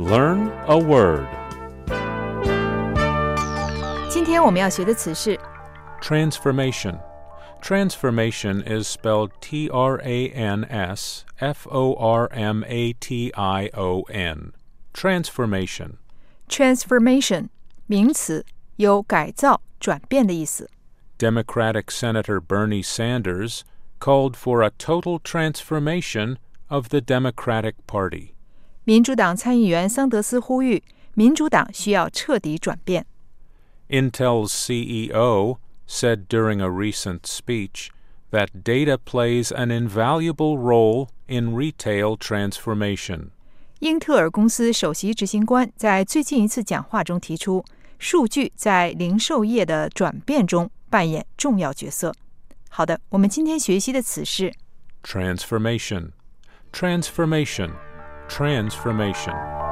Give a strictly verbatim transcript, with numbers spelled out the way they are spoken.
Learn a word. 今天我们要学的词是 Transformation. Transformation is spelled T R A N S F O R M A T I O N. Transformation. transformation 名词，有改造、转变的意思。 Democratic Senator Bernie Sanders called for a total transformation of the Democratic Party. 民主党参议员桑德斯呼吁，民主党需要彻底转变。 Intel's C E O said during a recent speech that data plays an invaluable role in retail transformation. 英特尔公司首席执行官在最近一次讲话中提出，数据在零售业的转变中扮演重要角色。好的，我们今天学习的词是 Transformation. Transformation. Transformation.